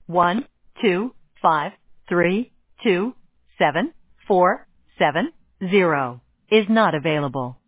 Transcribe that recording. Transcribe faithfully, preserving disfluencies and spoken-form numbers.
one two five three two seven four seven zero is not available.